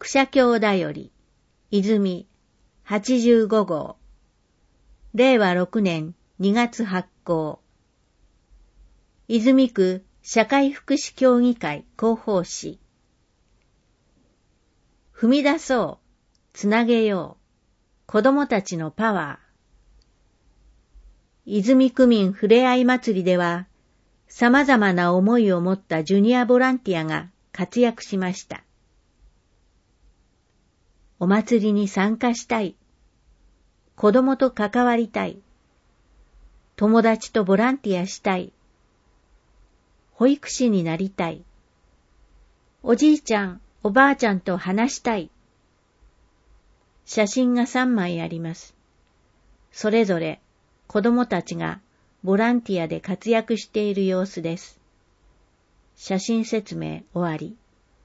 福社教だより、泉85号。令和6年2月発行。泉区社会福祉協議会広報誌。踏み出そう、つなげよう、子供たちのパワー。泉区民ふれあい祭りでは、様々な思いを持ったジュニアボランティアが活躍しました。お祭りに参加したい。子供と関わりたい。友達とボランティアしたい。保育士になりたい。おじいちゃん、おばあちゃんと話したい。写真が3枚あります。それぞれ子供たちがボランティアで活躍している様子です。写真説明終わり。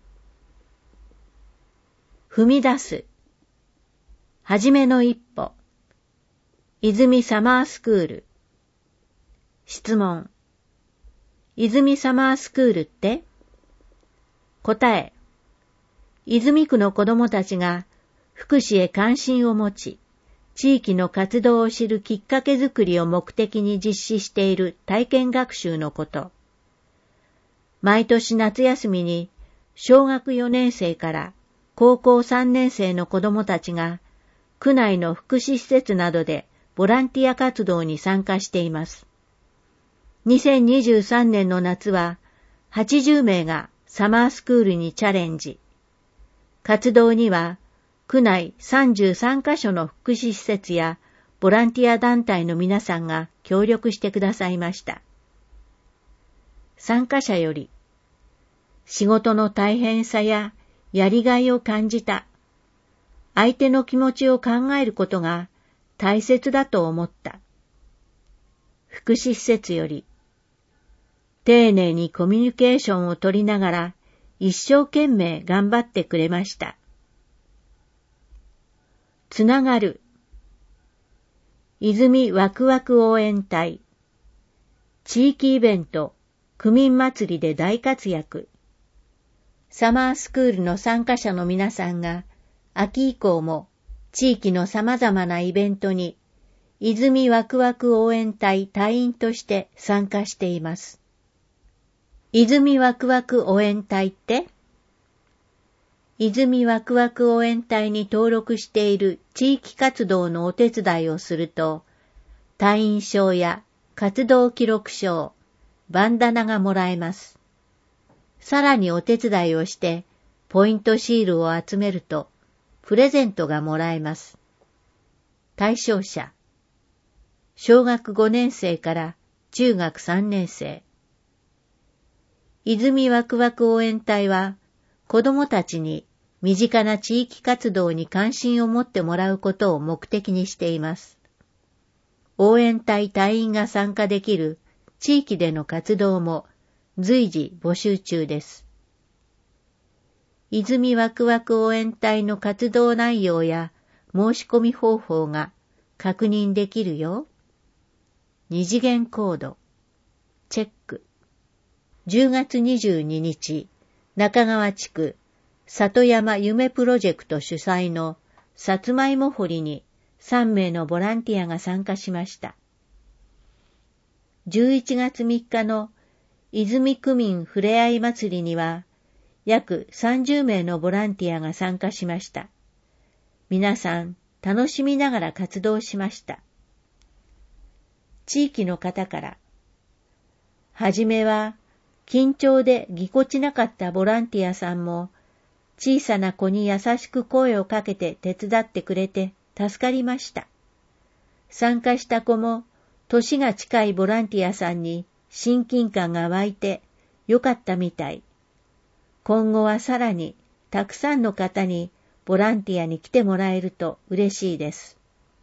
踏み出す。はじめの一歩。泉サマースクール。質問。泉サマースクールって？答え。泉区の子どもたちが福祉へ関心を持ち、地域の活動を知るきっかけづくりを目的に実施している体験学習のこと。毎年夏休みに小学4年生から高校3年生の子どもたちが区内の福祉施設などでボランティア活動に参加しています。2023年の夏は80名がサマースクールにチャレンジ。活動には区内33カ所の福祉施設やボランティア団体の皆さんが協力してくださいました。参加者より、仕事の大変さややりがいを感じた。相手の気持ちを考えることが大切だと思った。福祉施設より、丁寧にコミュニケーションを取りながら一生懸命頑張ってくれました。つながる。泉ワクワク応援隊。地域イベント、区民祭りで大活躍。サマースクールの参加者の皆さんが秋以降も地域の様々なイベントに泉ワクワク応援隊隊員として参加しています。泉ワクワク応援隊って？泉ワクワク応援隊に登録している地域活動のお手伝いをすると、隊員証や活動記録証、バンダナがもらえます。さらにお手伝いをしてポイントシールを集めるとプレゼントがもらえます。対象者、小学5年生から中学3年生。泉ワクワク応援隊は子どもたちに身近な地域活動に関心を持ってもらうことを目的にしています。応援隊隊員が参加できる地域での活動も随時募集中です。泉ワクワク応援隊の活動内容や申し込み方法が確認できるよ。二次元コード、チェック。10月22日、中川地区里山夢プロジェクト主催のさつまいも掘りに3名のボランティアが参加しました。11月3日の泉区民ふれあい祭りには約30名のボランティアが参加しました。皆さん楽しみながら活動しました。地域の方から、はじめは緊張でぎこちなかったボランティアさんも小さな子に優しく声をかけて手伝ってくれて助かりました。参加した子も年が近いボランティアさんに親近感が湧いてよかったみたい。今後はさらにたくさんの方にボランティアに来てもらえると嬉しいです。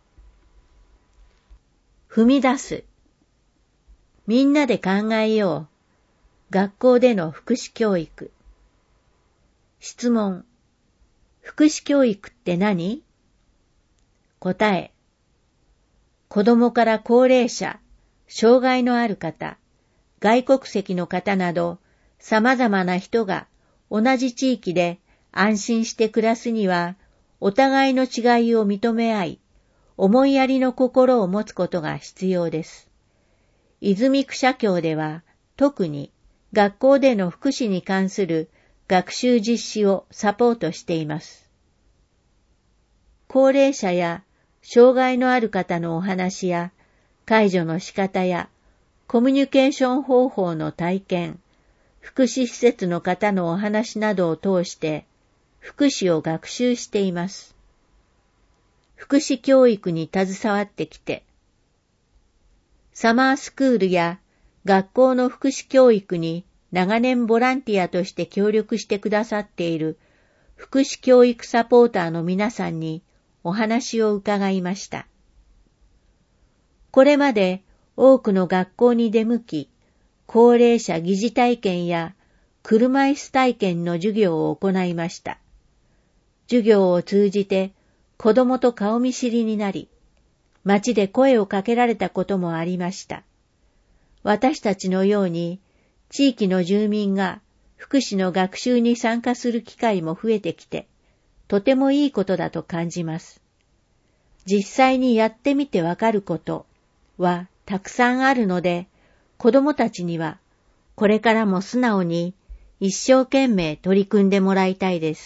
踏み出す。みんなで考えよう。学校での福祉教育。質問。福祉教育って何？答え。子供から高齢者、障害のある方、外国籍の方など、様々な人が同じ地域で安心して暮らすには、お互いの違いを認め合い、思いやりの心を持つことが必要です。泉区社協では、特に学校での福祉に関する学習実施をサポートしています。高齢者や障害のある方のお話や、介助の仕方や、コミュニケーション方法の体験、福祉施設の方のお話などを通して、福祉を学習しています。福祉教育に携わってきて、サマースクールや学校の福祉教育に長年ボランティアとして協力してくださっている福祉教育サポーターの皆さんにお話を伺いました。これまで多くの学校に出向き、高齢者疑似体験や車椅子体験の授業を行いました。授業を通じて子供と顔見知りになり、街で声をかけられたこともありました。私たちのように地域の住民が福祉の学習に参加する機会も増えてきて、とてもいいことだと感じます。実際にやってみてわかることはたくさんあるので、子供たちにはこれからも素直に一生懸命取り組んでもらいたいです。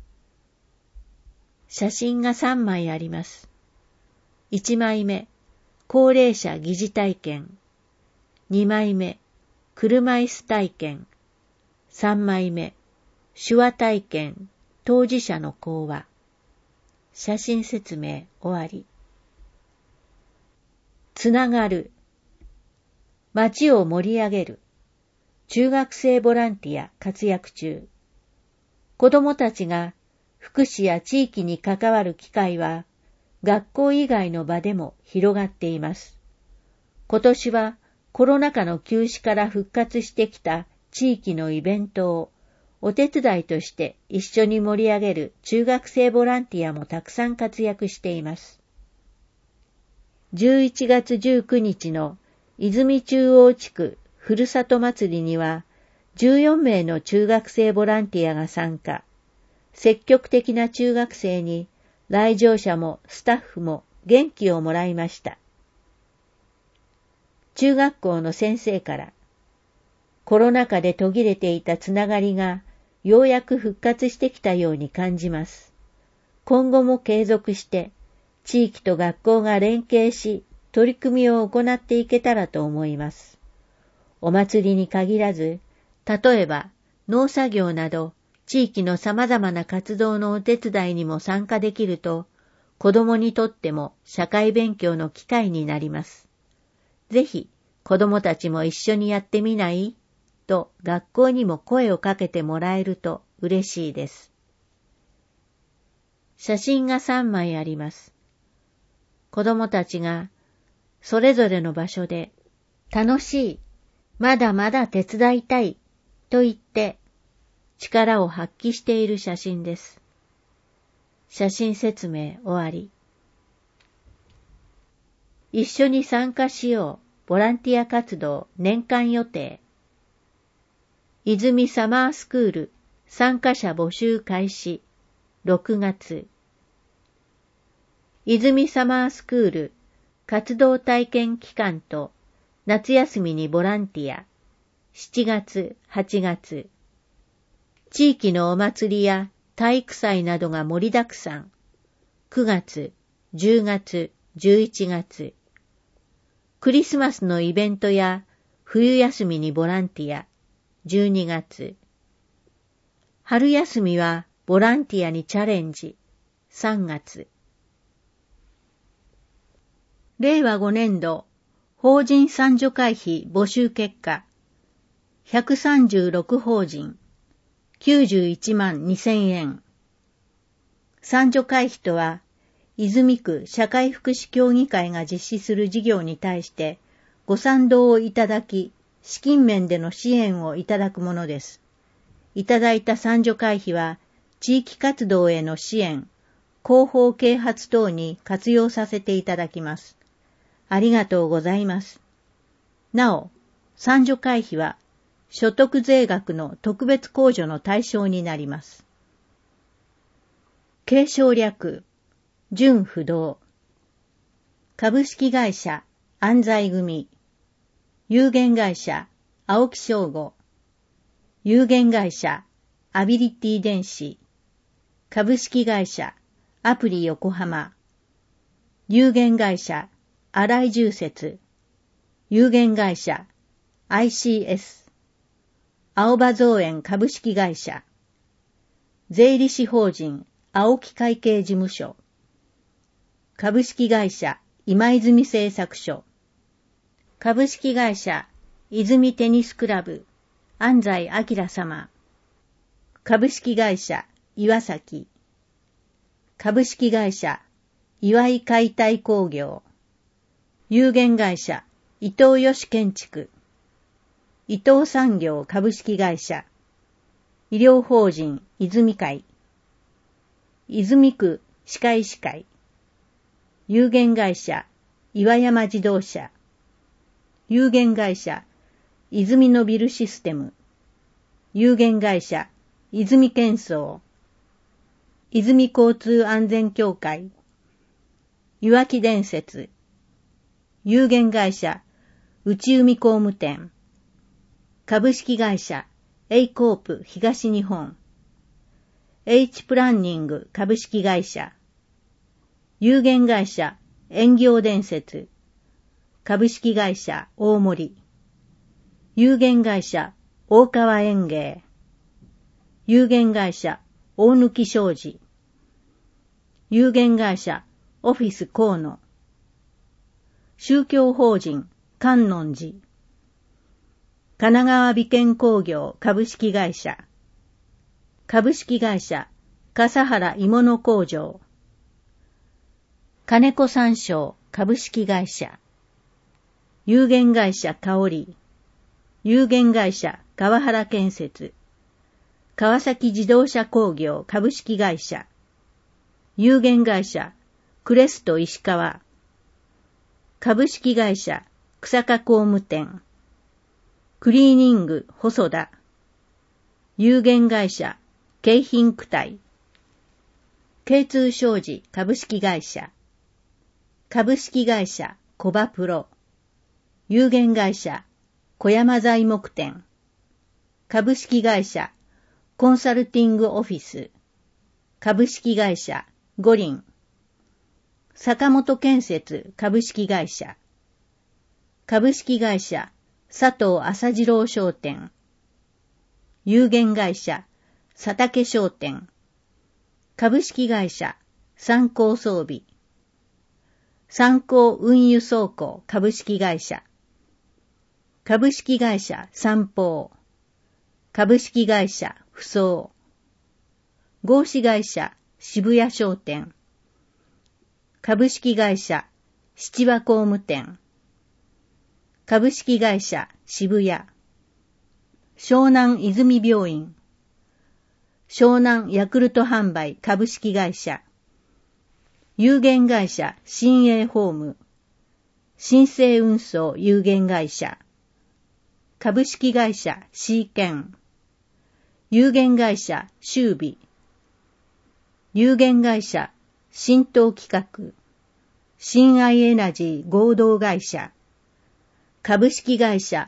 写真が3枚あります。1枚目、高齢者疑似体験。2枚目、車椅子体験。3枚目、手話体験、当事者の講話。写真説明終わり。つながる。街を盛り上げる。中学生ボランティア活躍中。子どもたちが福祉や地域に関わる機会は学校以外の場でも広がっています。今年はコロナ禍の休止から復活してきた地域のイベントをお手伝いとして一緒に盛り上げる中学生ボランティアもたくさん活躍しています。11月19日の泉中央地区ふるさと祭りには14名の中学生ボランティアが参加。積極的な中学生に来場者もスタッフも元気をもらいました。中学校の先生から、コロナ禍で途切れていたつながりがようやく復活してきたように感じます。今後も継続して地域と学校が連携し取り組みを行っていけたらと思います。お祭りに限らず、例えば農作業など地域の様々な活動のお手伝いにも参加できると、子どもにとっても社会勉強の機会になります。ぜひ子どもたちも一緒にやってみない?と学校にも声をかけてもらえると嬉しいです。写真が3枚あります。子どもたちがそれぞれの場所で楽しい、まだまだ手伝いたいと言って力を発揮している写真です。写真説明終わり。一緒に参加しようボランティア活動年間予定。泉サマースクール参加者募集開始6月。泉サマースクール活動体験期間と夏休みにボランティア7月8月。地域のお祭りや体育祭などが盛りだくさん。9月、10月、11月。クリスマスのイベントや冬休みにボランティア12月。春休みはボランティアにチャレンジ3月。令和5年度法人参助会費募集結果136法人91万2000円。参助会費とは、泉区社会福祉協議会が実施する事業に対してご賛同をいただき、資金面での支援をいただくものです。いただいた参助会費は、地域活動への支援、広報啓発等に活用させていただきます。ありがとうございます。なお、参助会費は、所得税額の特別控除の対象になります。 継承略、純不動。株式会社、安西組。有限会社、青木商吾。有限会社、アビリティ電子。株式会社、アプリ横浜。有限会社、新井住設。有限会社、ICS。青葉造園株式会社。税理士法人、青木会計事務所。株式会社、今泉製作所。株式会社、泉テニスクラブ、安西明様。株式会社、岩崎。株式会社、岩井解体工業。有限会社、伊藤義建築。伊藤産業株式会社。医療法人、泉会。泉区歯科医師会。有限会社、岩山自動車。有限会社、泉のビルシステム。有限会社、泉建装。泉交通安全協会。いわき電鉄。有限会社、内海工務店。株式会社、Aコープ東日本。H プランニング株式会社。有限会社、園業伝説。株式会社、大森。有限会社、大川園芸。有限会社、大貫商事。有限会社、オフィス河野。宗教法人、観音寺。神奈川美建工業株式会社。株式会社、笠原鋳物工場。金子三商株式会社。有限会社香織。有限会社川原建設。川崎自動車工業株式会社。有限会社クレスト石川。株式会社草加工務店。クリーニング細田。有限会社京浜区体。K2商事株式会社。株式会社コバプロ。有限会社小山材木店。株式会社コンサルティングオフィス。株式会社五輪。坂本建設株式会社。株式会社佐藤朝次郎商店。有限会社佐竹商店。株式会社三幸装備。三幸運輸倉庫株式会社。株式会社三宝。株式会社不装。合資会社渋谷商店。株式会社七和工務店。株式会社渋谷。湘南泉病院。湘南ヤクルト販売株式会社。有限会社新栄ホーム。新生運送有限会社。株式会社シーケン。有限会社修備。有限会社新東企画。新愛エナジー合同会社。株式会社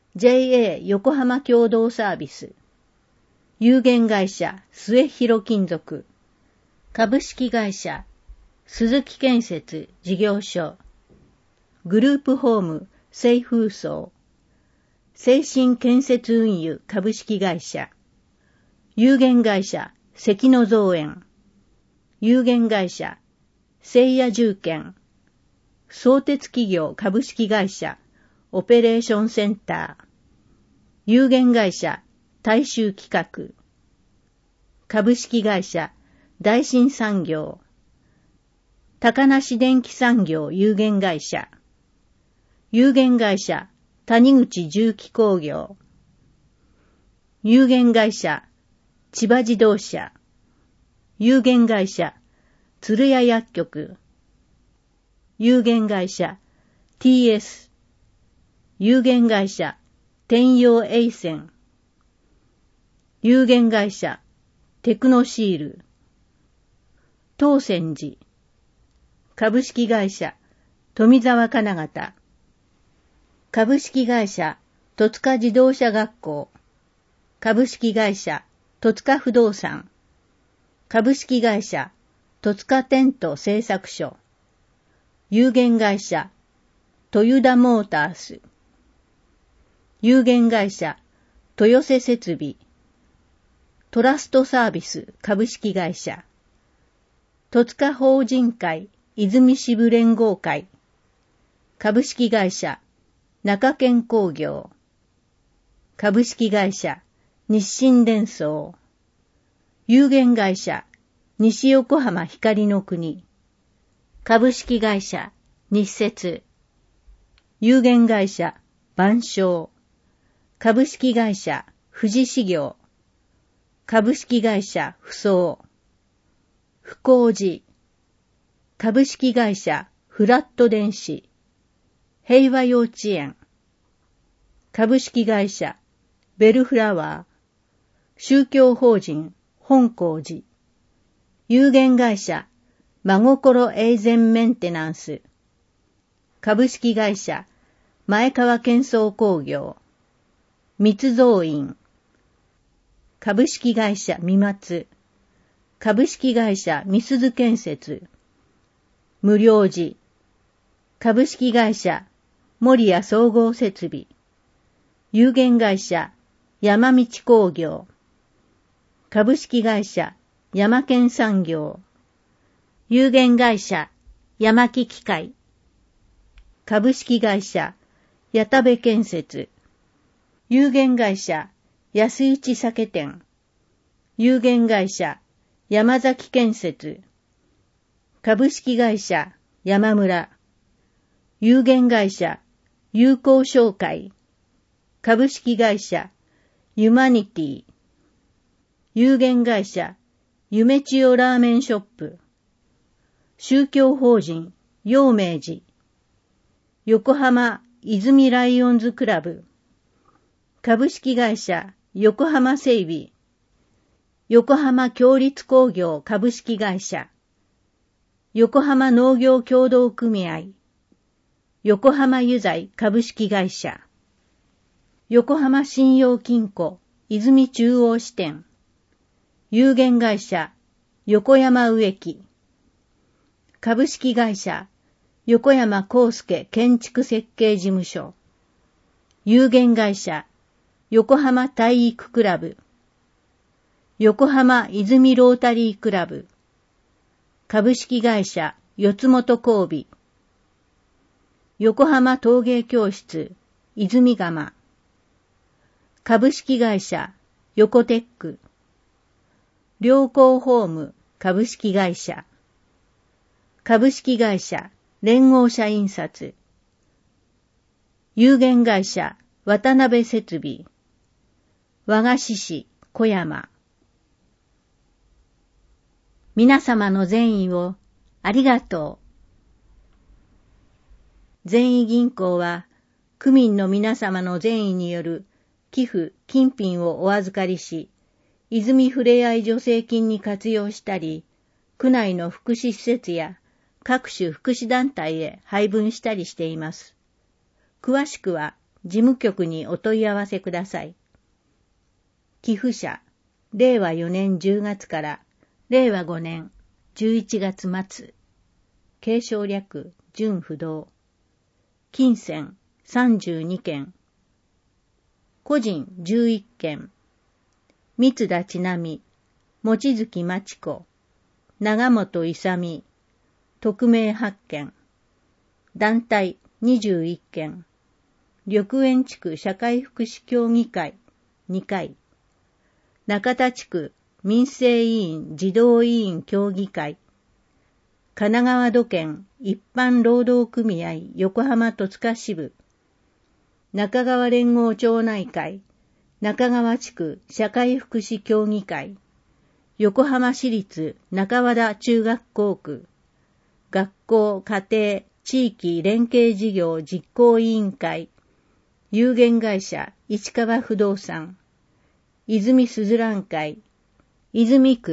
JA 横浜共同サービス。有限会社末広金属。株式会社鈴木建設事業所。グループホーム清風荘。精神建設運輸株式会社。有限会社関野造園。有限会社聖夜住建。相鉄企業株式会社オペレーションセンター。有限会社大衆企画。株式会社大新産業。高梨電機産業有限会社。有限会社谷口重機工業。有限会社千葉自動車。有限会社鶴屋薬局。有限会社 TS。有限会社天陽エイセン。有限会社テクノシール。 東泉寺。株式会社富沢金型。株式会社戸塚自動車学校。株式会社戸塚不動産。株式会社戸塚テント製作所。有限会社トヨタモータース。有限会社豊瀬設備。トラストサービス株式会社。戸塚法人会泉支部連合会。株式会社中堅工業。株式会社日清電装。有限会社西横浜光の国。株式会社日設。有限会社万象。株式会社富士市業。株式会社不装。不幸寺。株式会社フラット電子。平和幼稚園。株式会社ベルフラワー。宗教法人本光寺。有限会社真心永全メンテナンス。株式会社前川建装工業。密造院。株式会社三松。株式会社美鈴建設。無料寺。株式会社守谷総合設備。有限会社山道工業。株式会社山建産業。有限会社山木機械。株式会社矢田部建設。有限会社安市酒店。有限会社山崎建設。株式会社山村。有限会社友好商会。株式会社ユマニティ。有限会社夢千代ラーメンショップ。宗教法人陽明寺。横浜泉ライオンズクラブ。株式会社横浜整備。横浜協立工業株式会社。横浜農業協同組合。横浜油材株式会社。横浜信用金庫泉中央支店。有限会社横山植木。株式会社横山康介建築設計事務所。有限会社横浜体育クラブ。横浜泉ロータリークラブ。株式会社四つ元交尾。横浜陶芸教室泉窯。株式会社横テック。良好ホーム株式会社。株式会社連合社印刷。有限会社渡辺設備。和菓子市小山。皆様の善意をありがとう。善意銀行は区民の皆様の善意による寄付・金品をお預かりし、泉ふれあい助成金に活用したり、区内の福祉施設や各種福祉団体へ配分したりしています。詳しくは事務局にお問い合わせください。寄付者、令和4年10月から令和5年11月末。継承略、準不動。金銭32件。個人11件。三田千奈美、望月真知子、長本勇、匿名8件。団体21件。緑園地区社会福祉協議会2回。中田地区民生委員児童委員協議会。神奈川土建一般労働組合横浜戸塚支部。中川連合町内会中川地区社会福祉協議会。横浜市立中和田中学校区。学校家庭地域連携事業実行委員会。有限会社市川不動産。泉すずらん会。泉区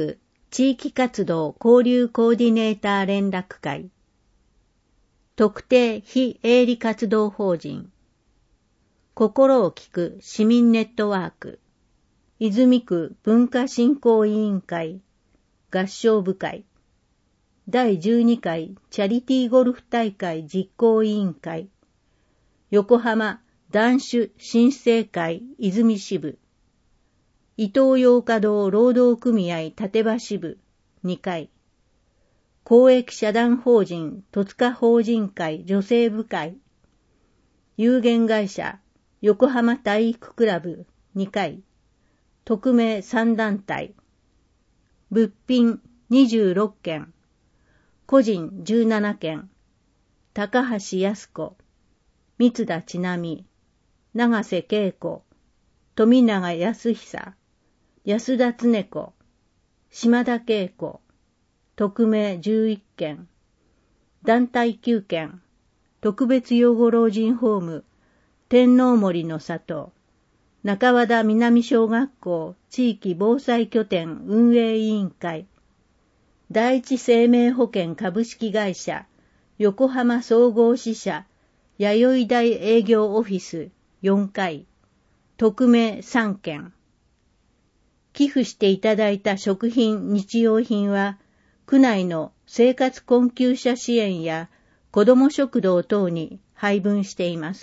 地域活動交流コーディネーター連絡会、特定非営利活動法人、心を聞く市民ネットワーク、泉区文化振興委員会、合唱部会、第12回チャリティーゴルフ大会実行委員会、横浜男子新生会泉支部、伊東洋華堂労働組合立場支部2回、公益社団法人戸塚法人会女性部会、有限会社横浜体育クラブ2回、匿名3団体、物品26件、個人17件、高橋康子、三田千奈美、長瀬恵子、富永康久、安田恒子、島田恵子、匿名11件、団体9件、特別養護老人ホーム、天皇森の里、中和田南小学校地域防災拠点運営委員会、第一生命保険株式会社、横浜総合支社、弥生台営業オフィス4階、匿名3件。寄付していただいた食品、日用品は、区内の生活困窮者支援や子ども食堂等に配分しています。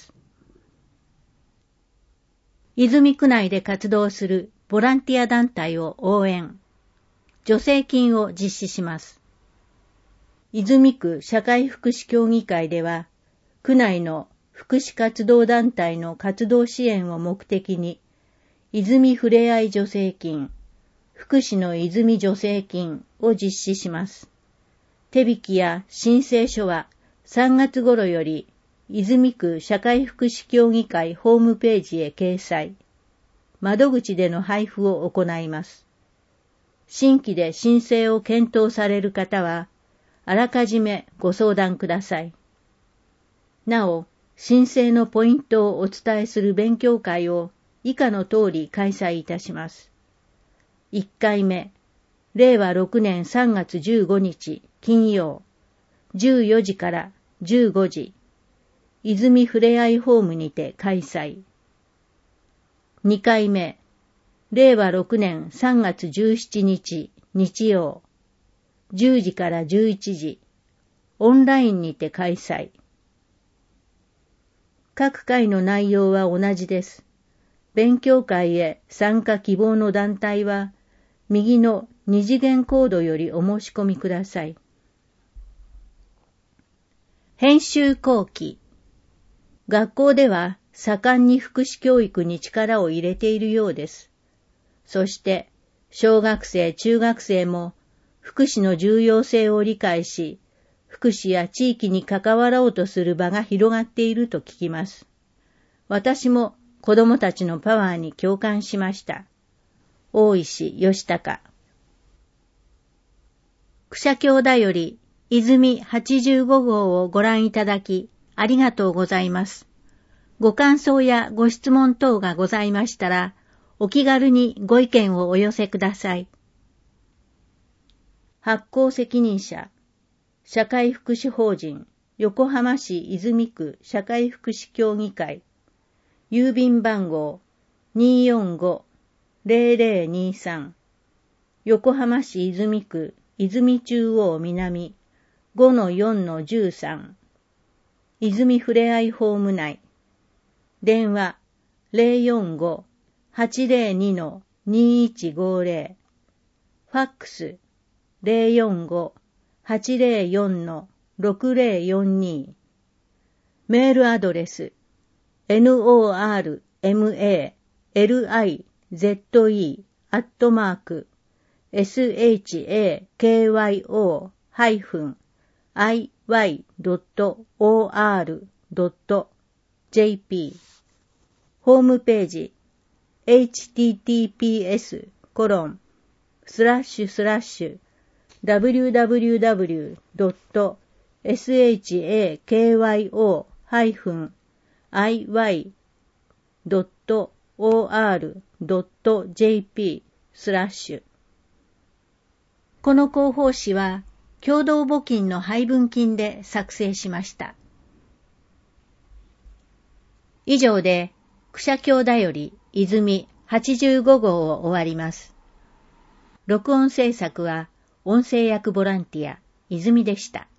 泉区内で活動するボランティア団体を応援、助成金を実施します。泉区社会福祉協議会では、区内の福祉活動団体の活動支援を目的に、泉ふれあい助成金、福祉の泉助成金を実施します。手引きや申請書は3月頃より泉区社会福祉協議会ホームページへ掲載、窓口での配布を行います。新規で申請を検討される方は、あらかじめご相談ください。なお、申請のポイントをお伝えする勉強会を以下の通り開催いたします。1回目、令和6年3月15日金曜、14時から15時、泉ふれあいホームにて開催。2回目、令和6年3月17日日曜、10時から11時、オンラインにて開催。各回の内容は同じです。勉強会へ参加希望の団体は、右の二次元コードよりお申し込みください。編集後期。学校では盛んに福祉教育に力を入れているようです。そして、小学生、中学生も福祉の重要性を理解し、福祉や地域に関わろうとする場が広がっていると聞きます。私も子どもたちのパワーに共感しました。大石義孝。くしゃきょうだより泉85号をご覧いただきありがとうございます。ご感想やご質問等がございましたら、お気軽にご意見をお寄せください。発行責任者、社会福祉法人横浜市泉区社会福祉協議会、郵便番号 245-0023、横浜市泉区泉中央南 5-4-13、泉ふれあいホーム内、電話 045-802-2150、ファックス 045-804-6042、メールアドレス normal@shakyo-iy.or.jp ホームページ https://www.shakyo-iy.or.jp/ この広報誌は共同募金の配分金で作成しました。以上で、クシャ教だより泉85号を終わります。録音制作は音声役ボランティア泉でした。